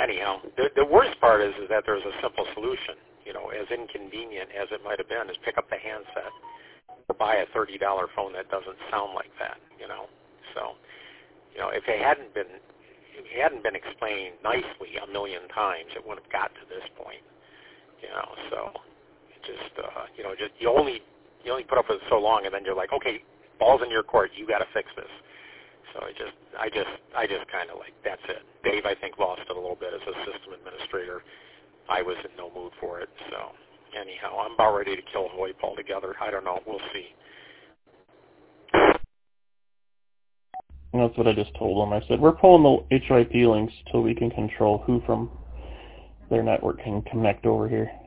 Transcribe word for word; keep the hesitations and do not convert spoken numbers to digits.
anyhow, the, the worst part is, is that there's a simple solution. You know, as inconvenient as it might have been, is pick up the handset or buy a thirty dollar phone that doesn't sound like that. You know, so you know, if it hadn't been if it hadn't been explained nicely a million times, it wouldn't have got to this point. You know, so it just uh, you know, just you only you only put up with it so long, and then you're like, okay, ball's in your court. You got to fix this. So I just, I just, I just kind of like, that's it. Dave, I think, lost it a little bit as a system administrator. I was in no mood for it. So anyhow, I'm about ready to kill VoIP altogether. I don't know. We'll see. And that's what I just told them. I said, we're pulling the H I P links till we can control who from their network can connect over here.